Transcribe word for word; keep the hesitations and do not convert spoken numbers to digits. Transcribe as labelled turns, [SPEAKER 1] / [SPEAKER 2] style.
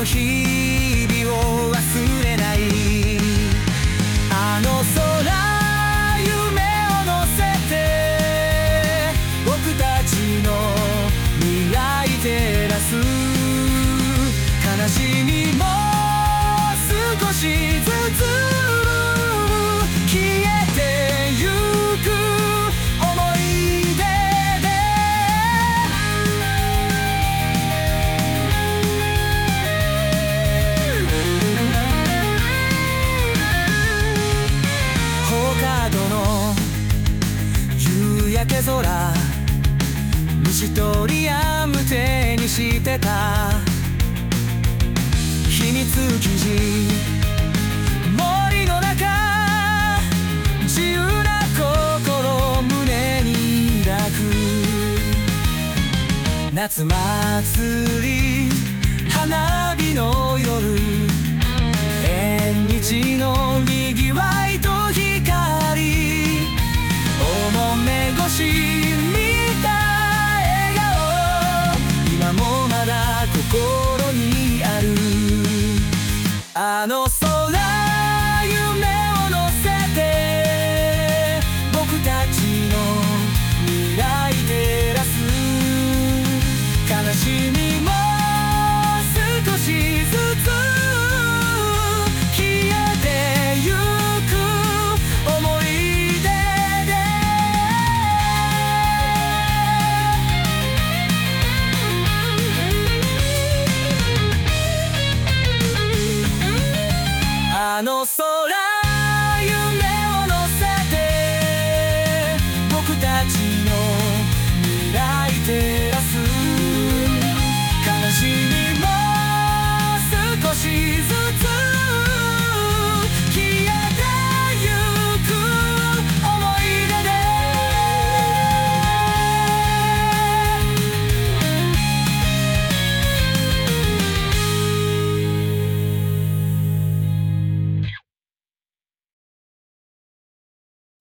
[SPEAKER 1] 日々を忘れない。あの空夢を乗せて僕たちの未来照らす。悲しみも少しずつ消えてゆく思い出で、放課後の夕焼け空、虫取り網手にしてた。秘密基地森の中、自由な心胸に抱く。夏祭り花火の夜、縁日のにぎわいと光、重め越し見た笑顔、今もまだ心にある。あの空